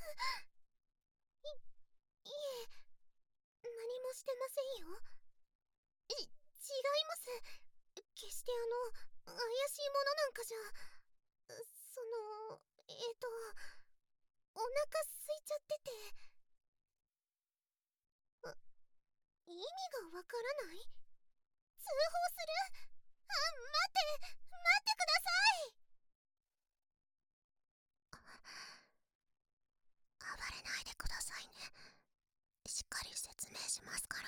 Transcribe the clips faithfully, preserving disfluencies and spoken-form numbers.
いえ、何もしてませんよ。い、違います。決してあの、怪しいものなんかじゃ。その、えっと、お腹空いちゃってて。あ、意味がわからない。通報する。あ、待って待ってください。暴れないでくださいね。しっかり説明しますから。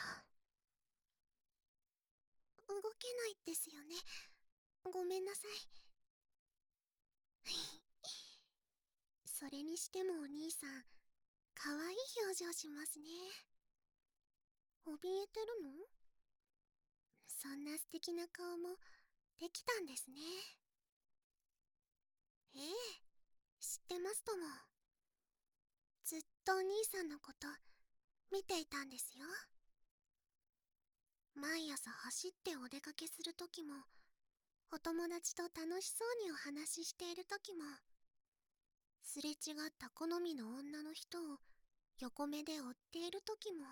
動けないですよね。ごめんなさい。それにしてもお兄さん、可愛い表情しますね。怯えてるの？そんな素敵な顔もできたんですね。ええ、知ってますとも。ずっとお兄さんのこと見ていたんですよ。毎朝走ってお出かけするときも、お友達と楽しそうにお話ししているときも、すれ違った好みの女の人を横目で追っているときも、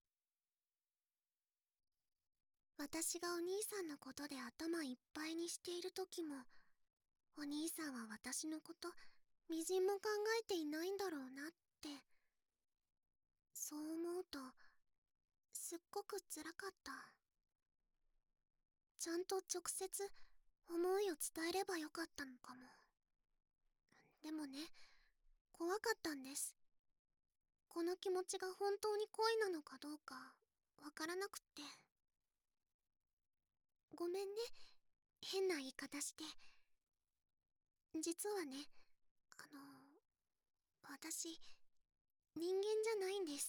私がお兄さんのことで頭いっぱいにしているときも、お兄さんは私のことみじんも考えていないんだろうなって、そう思うとすっごくつらかった。ちゃんと直接思いを伝えればよかったのかも。でもね、怖かったんです。この気持ちが本当に恋なのかどうかわからなくって。ごめんね、変な言い方して。実はね、あの私人間じゃないんです。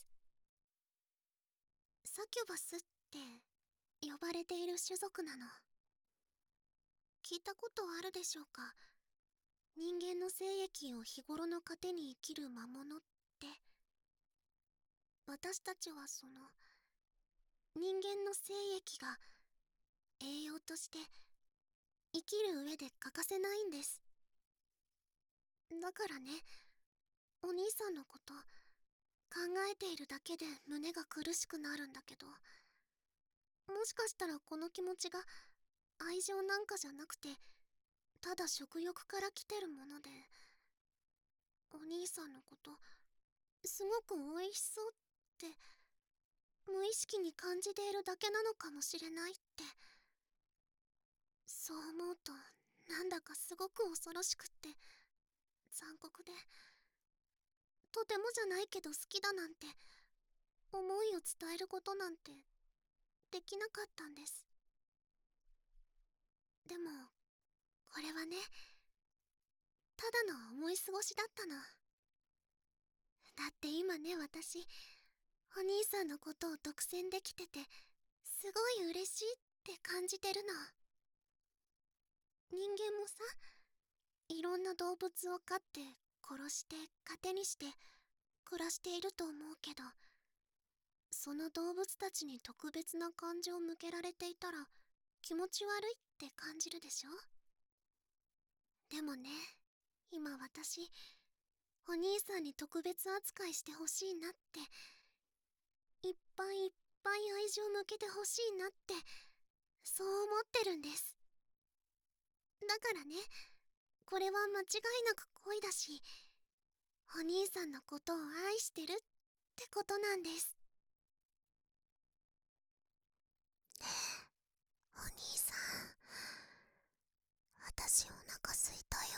サキュバスって呼ばれている種族なの。聞いたことあるでしょうか。人間の精液を日頃の糧に生きる魔物って。私たちはその人間の精液が栄養として生きる上で欠かせないんです。だからね、お兄さんのこと考えているだけで胸が苦しくなるんだけど、もしかしたらこの気持ちが愛情なんかじゃなくて、ただ食欲から来てるもので、お兄さんのことすごく美味しそうって無意識に感じているだけなのかもしれないって。そう思うとなんだかすごく恐ろしくって残酷で、とてもじゃないけど好きだなんて思いを伝えることなんてできなかったんです。でもこれはね、ただの思い過ごしだったの。だって今ね、私お兄さんのことを独占できててすごい嬉しいって感じてるの。人間もさ、いろんな動物を飼って殺して糧にして暮らしていると思うけど、その動物たちに特別な感情を向けられていたら気持ち悪いって感じるでしょ。でもね、今私お兄さんに特別扱いしてほしいなって、いっぱいいっぱい愛情向けてほしいなって、そう思ってるんです。だからね、これは間違いなく恋だし、お兄さんのことを愛してるってことなんです。ねえ、お兄さん、私お腹すいたよ。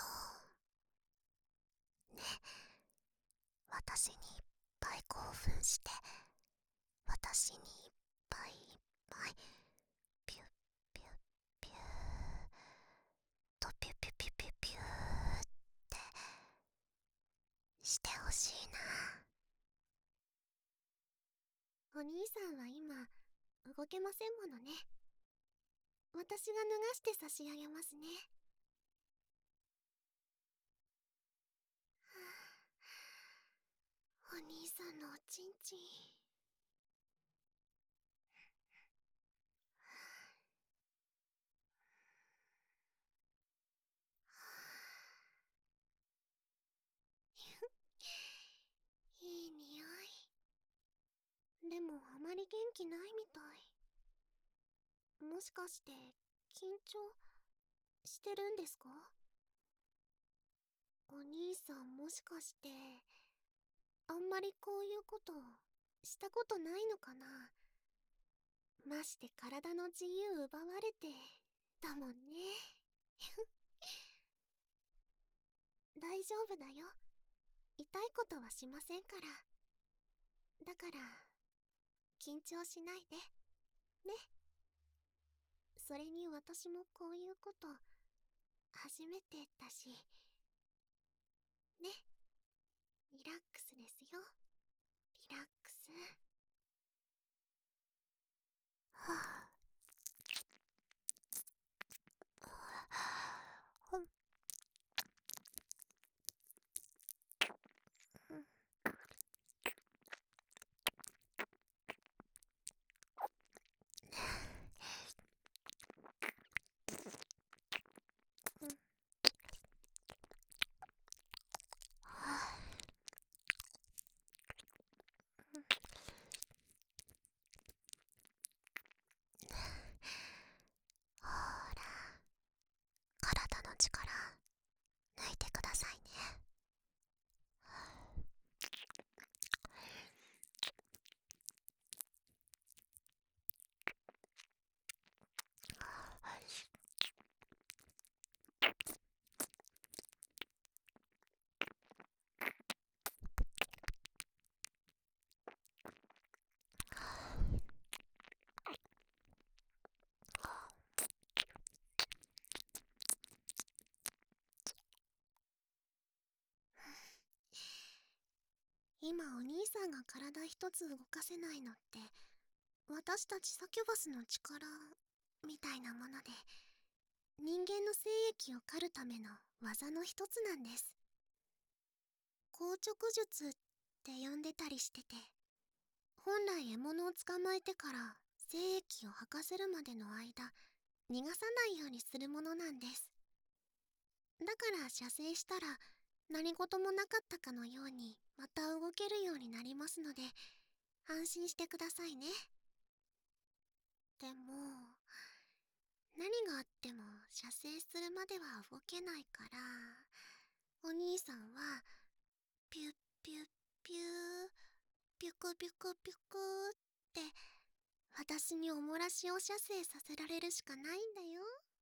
ね、私にいっぱい興奮して、私にいっぱいいっぱいピュッピュッピューとピュピュピュピュピューってしてほしいな。お兄さんは今動けませんものね。私が脱がして差し上げますね。お兄さんのおちんちん、 もあまり元気ないみたい。もしかして緊張してるんですか？お兄さん、もしかしてあんまりこういうことしたことないのかな。まして体の自由奪われてだもんね。大丈夫だよ。痛いことはしませんから。だから緊張しないでね。それに私もこういうこと初めてだしね。リラックスですよ。リラックス。はあ。ほんうんうんはあうんほら、体の力抜いてくださいね。今お兄さんが体一つ動かせないのって私たちサキュバスの力みたいなもので、人間の精液を狩るための技の一つなんです。硬直術って呼んでたりしてて、本来獲物を捕まえてから精液を吐かせるまでの間逃がさないようにするものなんです。だから射精したら何事もなかったかのようにまた動けるようになりますので、安心してくださいね。でも何があっても射精するまでは動けないから、お兄さんはピュッピュッピューピュクピュクピュクって私におもらしを射精させられるしかないんだよ。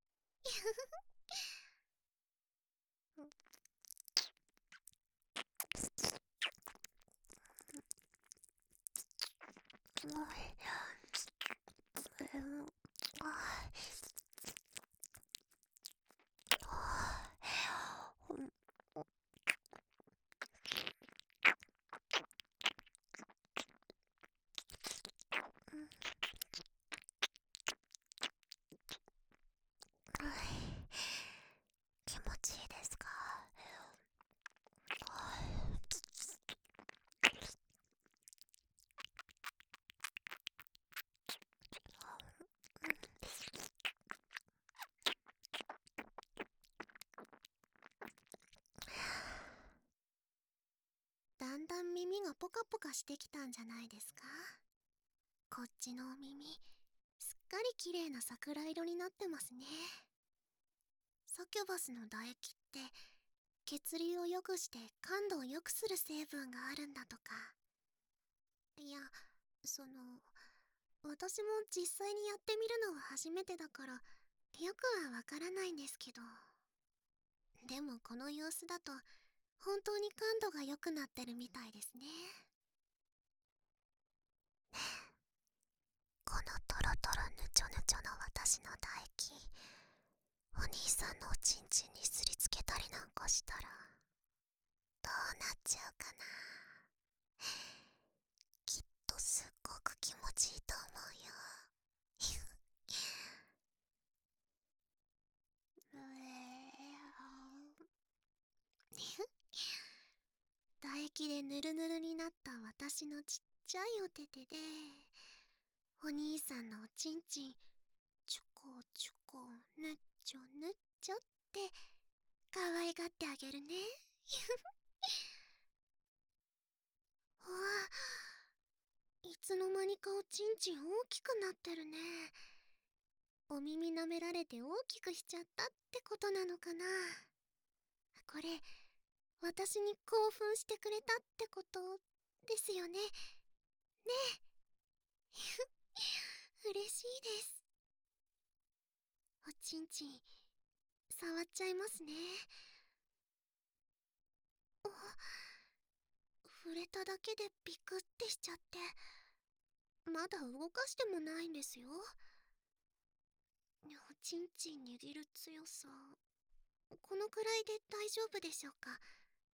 気持ちいいですか？だんだん耳がポカポカしてきたんじゃないですか？こっちのお耳すっかり綺麗な桜色になってますね。サキュバスの唾液って血流を良くして感度を良くする成分があるんだとか。いや、その私も実際にやってみるのは初めてだからよくはわからないんですけど、でもこの様子だと本当に感度が良くなってるみたいですね。このトロトロヌチョヌチョの私の唾液、お兄さんのおちんちんにすりつけたりなんかしたらどうなっちゃうかな。きっとすっごく気持ちいいと思うよ。うえ唾液でぬるぬるになった私のちっちゃいお手手でお兄さんのおちんちんチュコチュコぬっちょぬっちょって可愛がってあげるね。わあ、いつの間にかんちん大きくなってるね。お耳舐められて大きくしちゃったってことなのかな。これ、私に興奮してくれたってことですよね。ねえ。嬉しいです。おちんちん、触っちゃいますね。お、触れただけでビクってしちゃって、まだ動かしてもないんですよ。おちんちん握る強さ、このくらいで大丈夫でしょうか。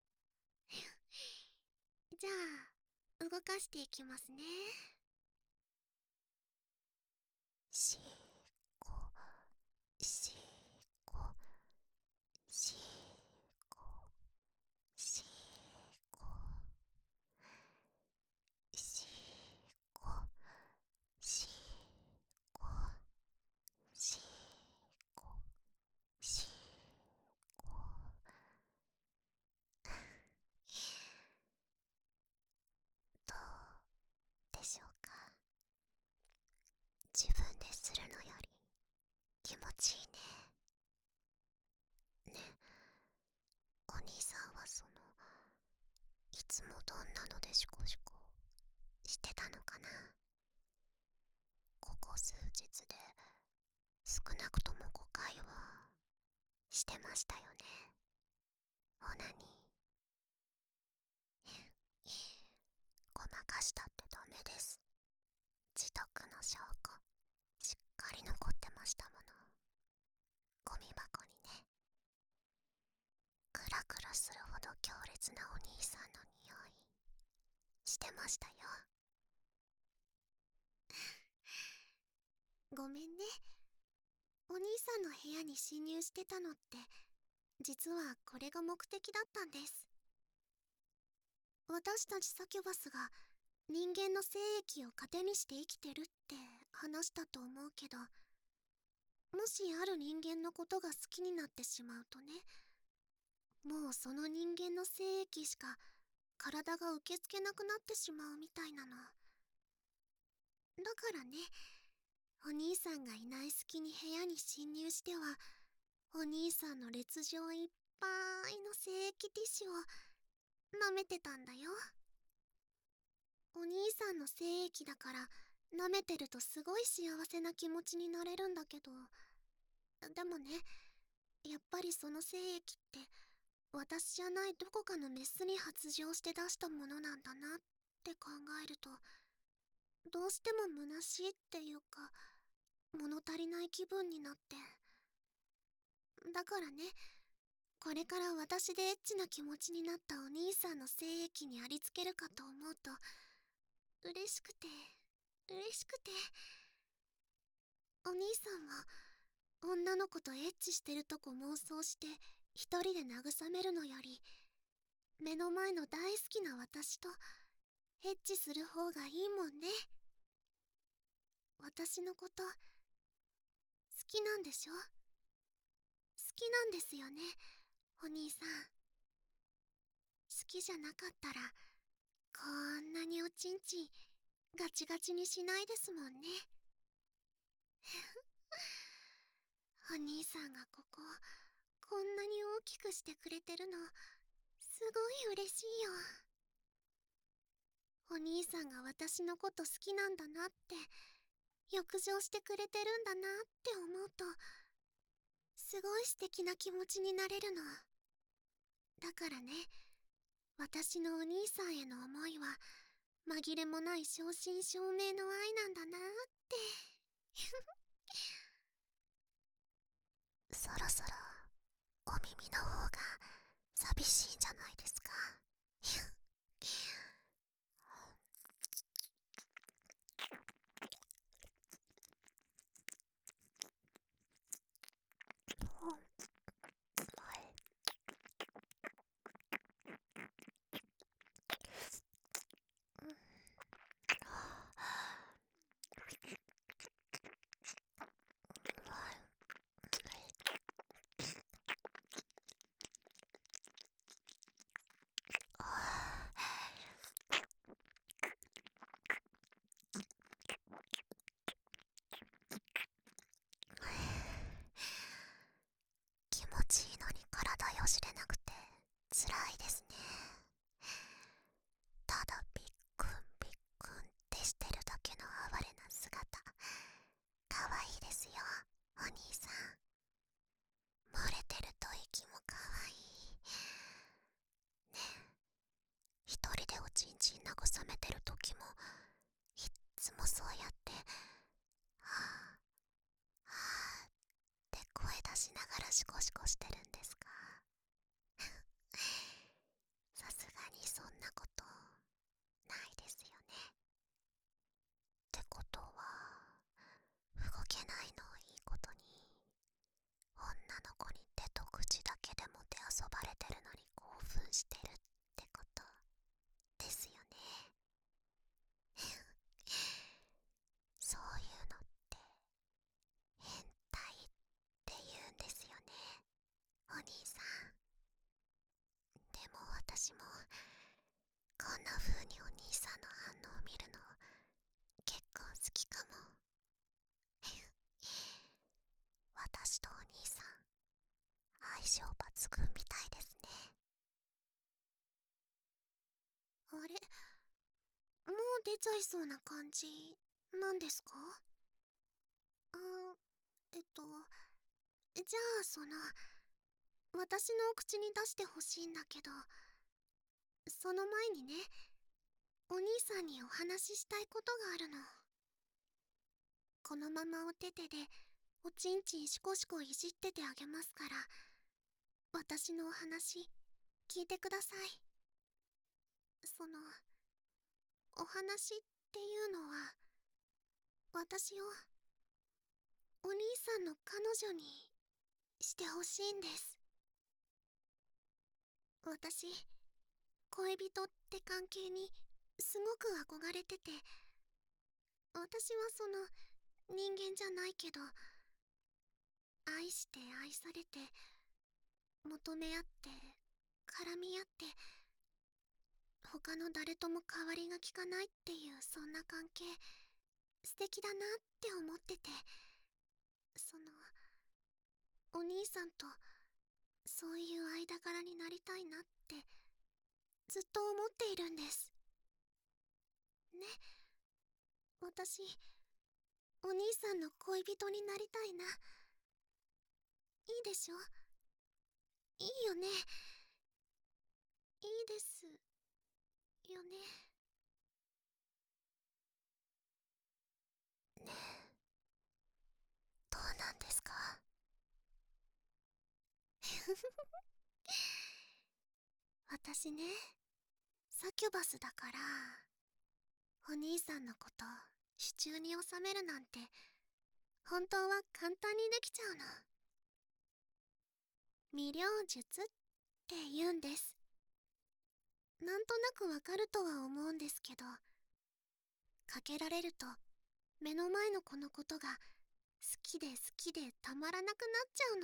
じゃあ、動かしていきますね。しーこ、しーこ、しーこ、しーこ、しーこ、しーこ、しーこ、しーこ。どうでしょうか。自分でするのより気持ちいいね。ね、お兄さんはその、いつもどんなのでシコシコしてたのかな。ここ数日で少なくともごかいはしてましたよね。オナニー。ごまかしたってダメです。自得の証拠しっかり残ってましたもの。ゴミ箱にね。クラクラするほど強烈なお兄さんの匂いしてましたよ。ごめんね。お兄さんの部屋に侵入してたのって実はこれが目的だったんです。私たちサキュバスが人間の精液を糧にして生きてるって話したと思うけど、もしある人間のことが好きになってしまうとね、もうその人間の精液しか体が受け付けなくなってしまうみたいなの。だからね、お兄さんがいない隙に部屋に侵入しては、お兄さんの劣情いっぱいの精液ティッシュを舐めてたんだよ。お兄さんの精液だから舐めてるとすごい幸せな気持ちになれるんだけど、でもね、やっぱりその精液って私じゃないどこかのメスに発情して出したものなんだなって考えると、どうしても虚しいっていうか物足りない気分になって。だからね、これから私でエッチな気持ちになったお兄さんの精液にありつけるかと思うと嬉しくて嬉しくて。お兄さんは女の子とエッチしてるとこ妄想して一人で慰めるのより、目の前の大好きな私とエッチする方がいいもんね。私のこと好きなんでしょ。好きなんですよね、お兄さん。好きじゃなかったらこんなにおちんちんガチガチにしないですもんね。お兄さんがこここんなに大きくしてくれてるのすごい嬉しいよ。お兄さんが私のこと好きなんだなって、浴場してくれてるんだなって思うとすごい素敵な気持ちになれるの。だからね、私のお兄さんへの思いは紛れもない正真正銘の愛なんだなって。そろそろお耳の方が寂しいんじゃないですか。 お兄さん、漏れてる吐息もかわいい。ねえ、一人でおちんちん慰めてる時もいっつもそうやってはぁはぁって声出しながらシコシコしてるんですか？さすがにそんなことないですよね。ってことは、動けないのをいいことに、女の子に手と口だけでもて遊ばれてるのに興奮してるってことですよね。そういうのって変態って言うんですよね、お兄さん。でも私もこんな風にお兄さんの反応を見るの結構好きかも。私とお兄さん、相性抜群みたいですね。あれ、もう出ちゃいそうな感じなんですか？あえっとじゃあ、その私のお口に出してほしいんだけど、その前にね、お兄さんにお話ししたいことがあるの。このままお手手でおちんちんシコシコいじっててあげますから、私のお話聞いてください。そのお話っていうのは、私をお兄さんの彼女にしてほしいんです。私、恋人って関係にすごく憧れてて、私はその人間じゃないけど、愛して愛されて、求め合って絡み合って、他の誰とも代わりがきかないっていう、そんな関係素敵だなって思ってて、そのお兄さんとそういう間柄になりたいなってずっと思っているんですね。私、お兄さんの恋人になりたいな。いいでしょ？いいよね？いいですよね？ねえ、どうなんですか？私ね、サキュバスだから、お兄さんのこと手中に収めるなんて本当は簡単にできちゃうの。魅了術って言うんです。なんとなくわかるとは思うんですけど、かけられると目の前の子のことが好きで好きでたまらなくなっちゃうの。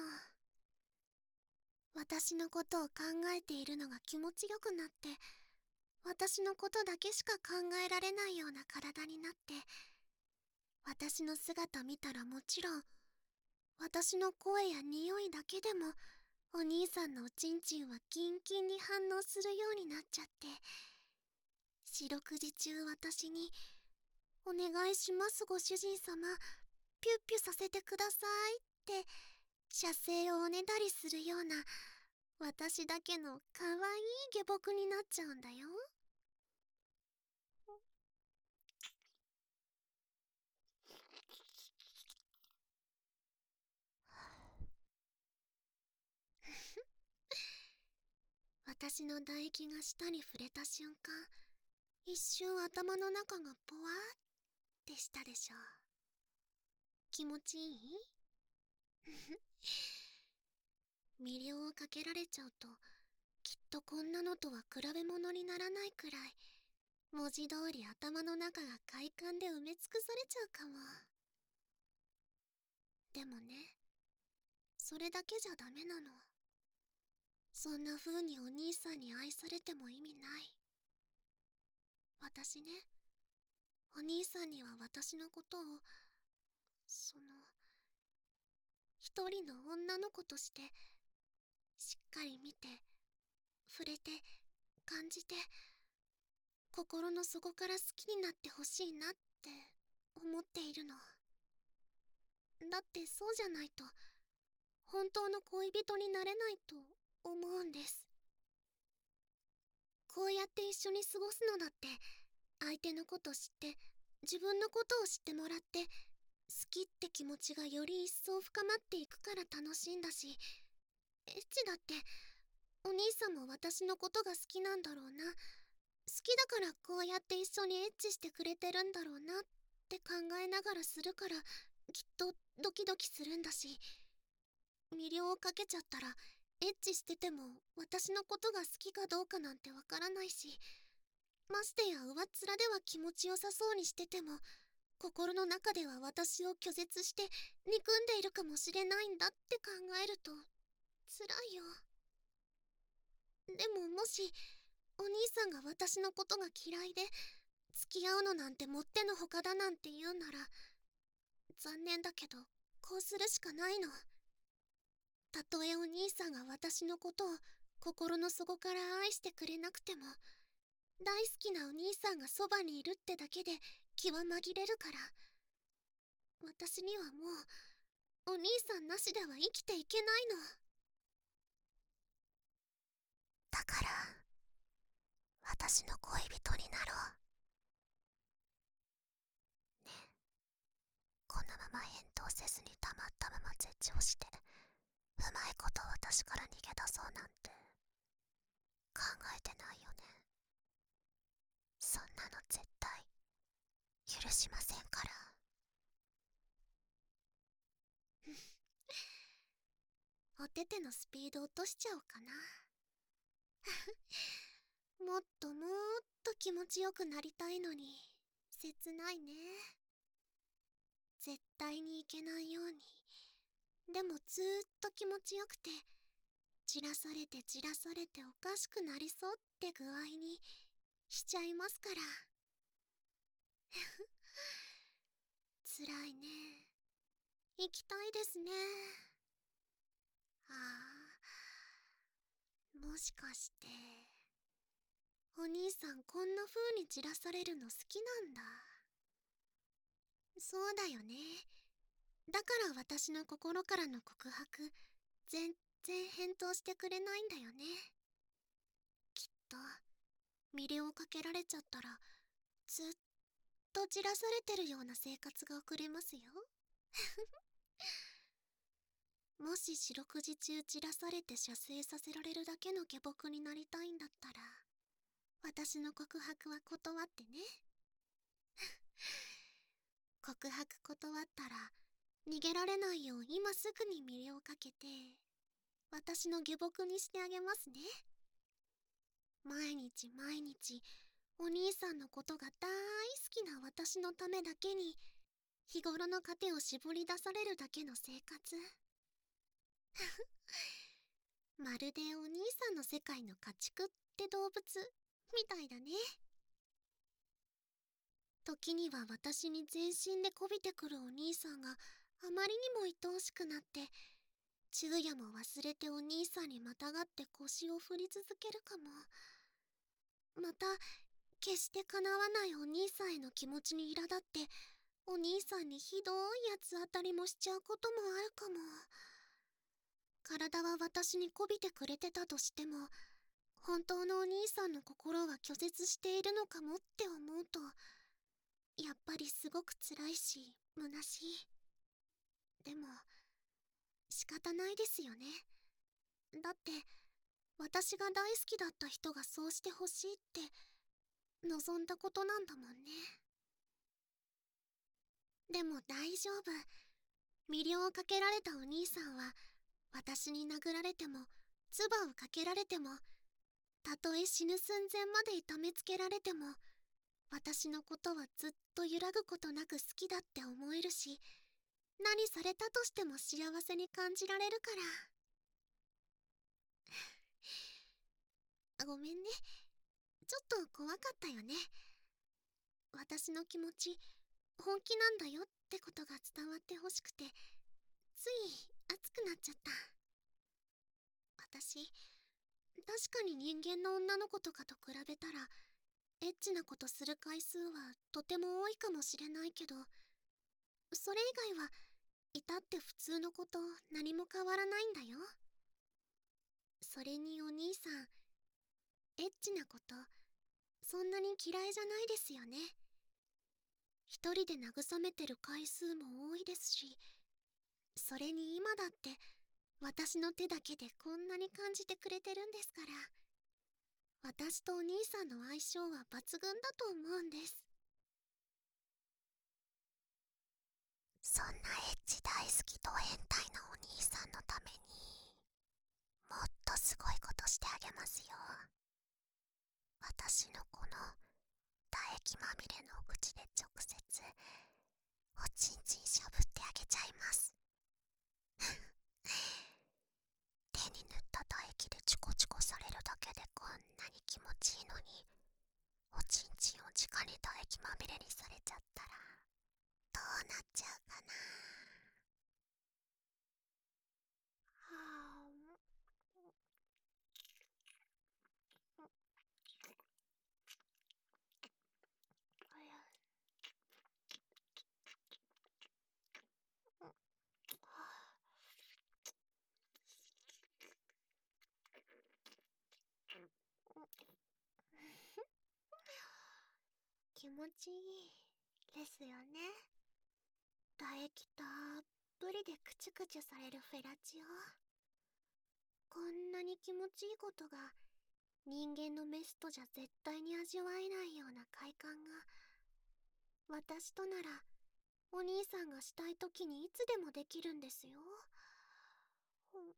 私のことを考えているのが気持ちよくなって、私のことだけしか考えられないような体になって、私の姿見たらもちろん、私の声や匂いだけでもお兄さんのおちんちんはキンキンに反応するようになっちゃって、四六時中私に「お願いしますご主人様、ピュッピュさせてください」って射精をおねだりするような、私だけのかわいい下僕になっちゃうんだよ。私の唾液が舌に触れた瞬間、一瞬頭の中がポワーってしたでしょ。気持ちいい？魅了をかけられちゃうと、きっとこんなのとは比べ物にならないくらい、文字通り頭の中が快感で埋め尽くされちゃうかも。でもね、それだけじゃダメなの。そんな風にお兄さんに愛されても意味ない。私ね、お兄さんには私のことを、その、一人の女の子として、しっかり見て、触れて、感じて、心の底から好きになってほしいなって思っているの。 だってそうじゃないと本当の恋人になれないと思うんです。こうやって一緒に過ごすのだって相手のこと知って自分のことを知ってもらって好きって気持ちがより一層深まっていくから楽しいんだし、エッチだってお兄さんも私のことが好きなんだろうな、好きだからこうやって一緒にエッチしてくれてるんだろうなって考えながらするからきっとドキドキするんだし、魅了をかけちゃったらエッチしてても私のことが好きかどうかなんてわからないし、ましてや上っ面では気持ちよさそうにしてても心の中では私を拒絶して憎んでいるかもしれないんだって考えると辛いよ。でももしお兄さんが私のことが嫌いで付き合うのなんてもってのほかだなんて言うなら残念だけどこうするしかないの。たとえお兄さんが私のことを心の底から愛してくれなくても大好きなお兄さんがそばにいるってだけで気は紛れるから、私にはもうお兄さんなしでは生きていけないの。だから私の恋人になろうね。このまま返答せずにたまったまま絶頂してうまいこと私から逃げ出そうなんて考えてないよね。そんなの絶対許しませんから。お手手のスピード落としちゃおうかな。もっともっと気持ちよくなりたいのに切ないね。絶対にいけないように、でもずーっと気持ちよくてじらされてじらされておかしくなりそうって具合にしちゃいますから。つらいね。行きたいですね。ああ、もしかしてお兄さんこんな風にじらされるの好きなんだ。そうだよね。だから私の心からの告白全然返答してくれないんだよね。きっと魅了をかけられちゃったらずっとじらされてるような生活が送れますよ。もし四六時中じらされて射精させられるだけの下僕になりたいんだったら私の告白は断ってね。告白断ったら逃げられないよう今すぐに魅了をかけて私の下僕にしてあげますね。毎日毎日お兄さんのことが大好きな私のためだけに日頃の糧を絞り出されるだけの生活。まるでお兄さんの世界の家畜って動物みたいだね。時には私に全身でこびてくるお兄さんがあまりにも愛おしくなって昼夜も忘れてお兄さんにまたがって腰を振り続けるかも。また決して叶わないお兄さんへの気持ちに苛立ってお兄さんにひどい八つ当たりもしちゃうこともあるかも。体は私にこびてくれてたとしても本当のお兄さんの心は拒絶しているのかもって思うとやっぱりすごく辛いし虚しい。でも仕方ないですよね。だって私が大好きだった人がそうしてほしいって望んだことなんだもんね。でも大丈夫。魅了をかけられたお兄さんは私に殴られても唾をかけられてもたとえ死ぬ寸前まで痛めつけられても私のことはずっと揺らぐことなく好きだって思えるし何されたとしても幸せに感じられるから。ごめんね。ちょっと怖かったよね。私の気持ち本気なんだよってことが伝わってほしくてつい熱くなっちゃった。私確かに人間の女の子とかと比べたらエッチなことする回数はとても多いかもしれないけどそれ以外は至って普通のこと、何も変わらないんだよ。それにお兄さん、エッチなこと、そんなに嫌いじゃないですよね。一人で慰めてる回数も多いですし、それに今だって私の手だけでこんなに感じてくれてるんですから、私とお兄さんの相性は抜群だと思うんです。そんなエッチ大好きと変態なお兄さんのために、もっとすごいことしてあげますよ。私のこの唾液まみれのお口で直接おちんちんしゃぶってあげちゃいます。手に塗った唾液でチコチコされるだけでこんなに気持ちいいのに、おちんちんを直に唾液まみれにされちゃったらどうなっちゃうかな。は気持ちいいですよね。唾液たっぷりでクチュクチュされるフェラチオ。こんなに気持ちいいことが人間のメスとじゃ絶対に味わえないような快感が、私とならお兄さんがしたい時にいつでもできるんですよ。ほんは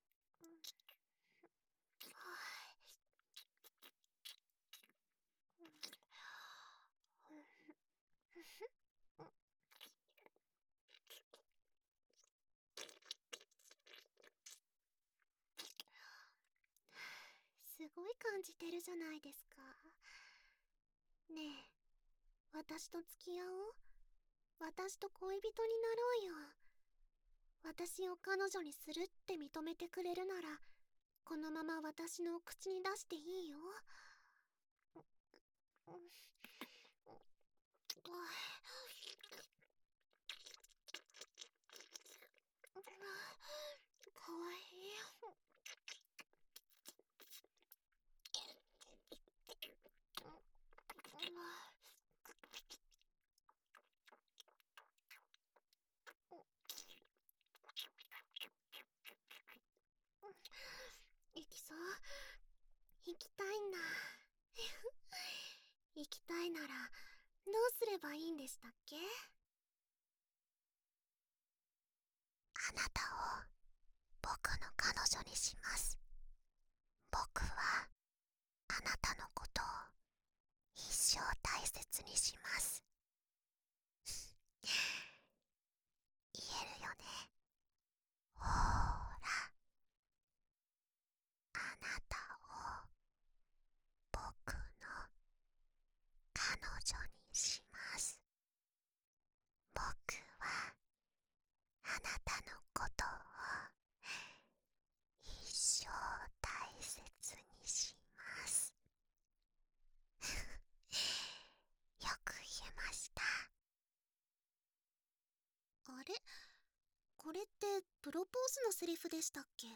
すごい感じてるじゃないですか。ねえ、私と付き合おう。私と恋人になろうよ。私を彼女にするって認めてくれるなら、このまま私の口に出していいよ。かわいい。行きそう。行きたいんだ。行きたいならどうすればいいんでしたっけ？あなたを僕の彼女にします。僕はあなたのことを一生大切にします。言えるよね。ほーら、あなたを僕の彼女にします。僕はあなたのことを一生大切にします。よく言えました。あれ、これってプロポーズのセリフでしたっけ？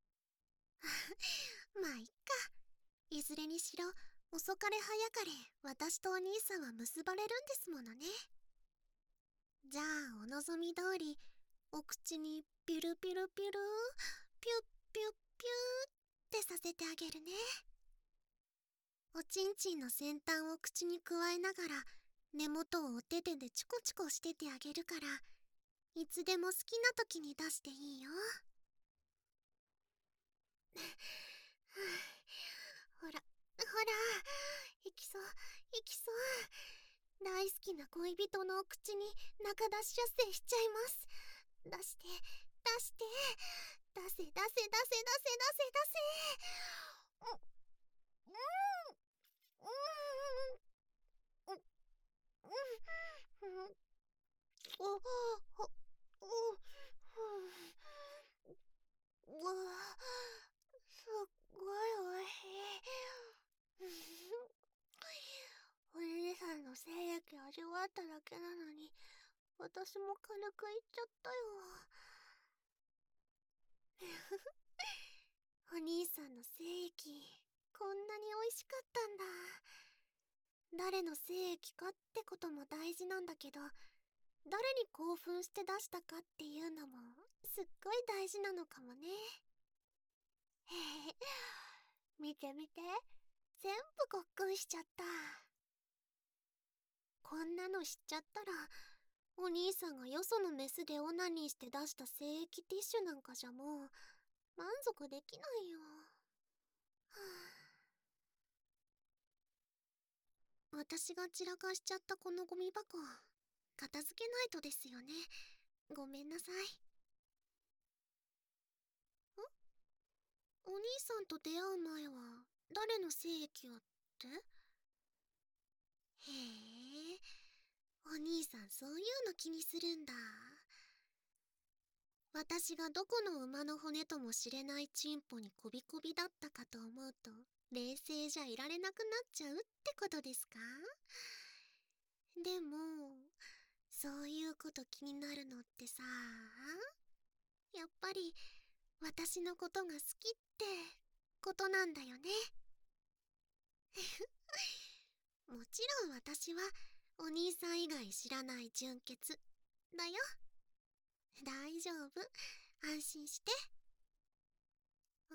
まあいっか。いずれにしろ遅かれ早かれ私とお兄さんは結ばれるんですものね。じゃあお望み通りお口にピュルピュルピュルピュッピュッピューってさせてあげるね。おちんちんの先端を口にくわえながら根元をお手手でチコチコしててあげるから、いつでも好きな時に出していいよ。ほらほら、行きそう行きそう。大好きな恋人のお口に中出し出世しちゃいます。出して出して出せ出せ出せ出せ出せ出せ。うんうんうんうんうん。おおおおわ、すっごいおいしい。お姉さんの精液味わっただけなのに私も軽く言っちゃったよ。お兄さんの精液、こんなに美味しかったんだ。誰の精液かってことも大事なんだけど、誰に興奮して出したかっていうのもすっごい大事なのかもね。へへ、見て見て、全部ごっくんしちゃった。こんなの知っちゃったら、お兄さんがよそのメスでオナニーして出した精液ティッシュなんかじゃもう満足できないよ。はあ、私が散らかしちゃったこのゴミ箱、片付けないとですよね。ごめんなさい。ん、お兄さんと出会う前は誰の精液をって？へえ、お兄さんそういうの気にするんだ。私がどこの馬の骨ともしれないチンポにこびこびだったかと思うと冷静じゃいられなくなっちゃうってことですか？でもそういうこと気になるのってさ、やっぱり私のことが好きってことなんだよね。もちろん私はお兄さん以外知らない純潔だよ。大丈夫、安心して。うん、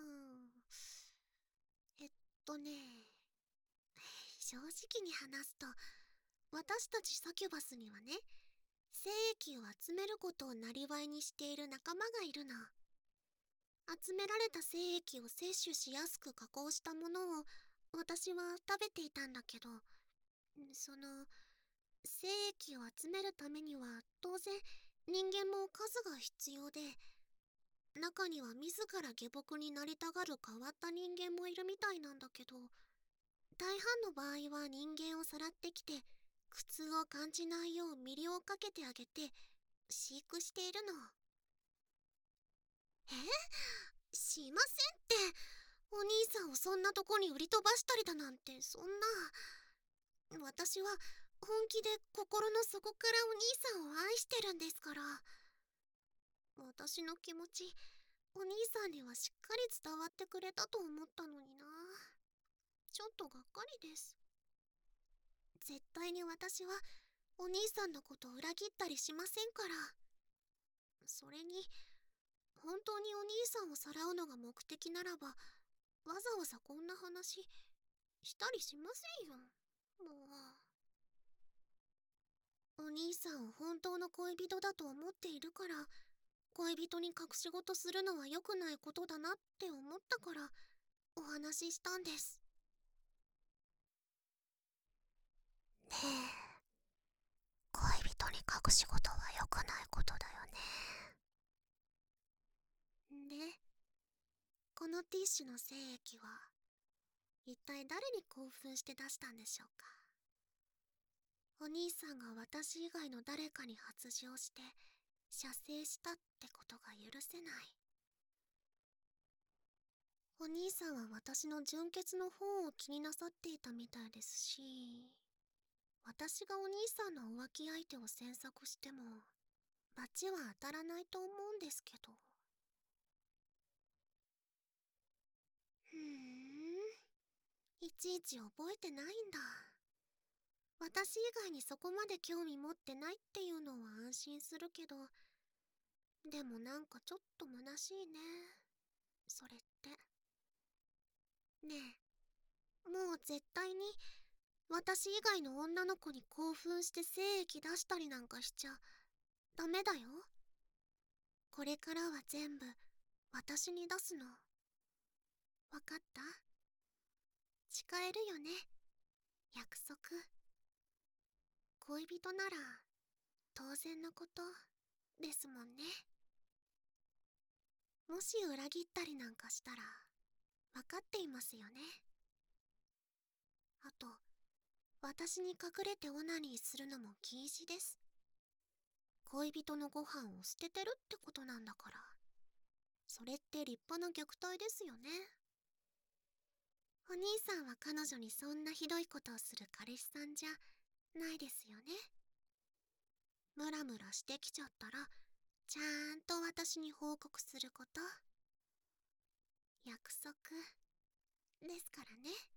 えっとね、正直に話すと、私たちサキュバスにはね、精液を集めることをなりわいにしている仲間がいるの。集められた精液を摂取しやすく加工したものを私は食べていたんだけど、その精液を集めるためには当然人間も数が必要で、中には自ら下僕になりたがる変わった人間もいるみたいなんだけど、大半の場合は人間をさらってきて苦痛を感じないよう魅了をかけてあげて飼育しているの。え、しませんって。お兄さんをそんなとこに売り飛ばしたりだなんて、そんな。私は本気で心の底からお兄さんを愛してるんですから。私の気持ち、お兄さんにはしっかり伝わってくれたと思ったのにな。ちょっとがっかりです。絶対に私はお兄さんのことを裏切ったりしませんから。それに本当にお兄さんをさらうのが目的ならば、わざわざこんな話したりしませんよ。もう、お兄さんを本当の恋人だと思っているから、恋人に隠し事するのは良くないことだなって思ったからお話ししたんです。ねえ、恋人に隠し事は良くないことだよね。で、このティッシュの精液は一体誰に興奮して出したんでしょうか。お兄さんが私以外の誰かに発情して射精したってことが許せない。お兄さんは私の純潔の方を気になさっていたみたいですし、私がお兄さんの浮気相手を詮索しても罰は当たらないと思うんですけど。ふーん、いちいち覚えてないんだ。私以外にそこまで興味持ってないっていうのは安心するけど、でもなんかちょっと虚しいね、それって。ねえ、もう絶対に私以外の女の子に興奮して精液出したりなんかしちゃダメだよ。これからは全部私に出すの。わかった？誓えるよね、約束。恋人なら当然のことですもんね。もし裏切ったりなんかしたら分かっていますよね。あと、私に隠れてオナニーするのも禁止です。恋人のご飯を捨ててるってことなんだから。それって立派な虐待ですよね。お兄さんは彼女にそんなひどいことをする彼氏さんじゃないですよね。 ムラムラしてきちゃったらちゃんと私に報告すること。約束ですからね。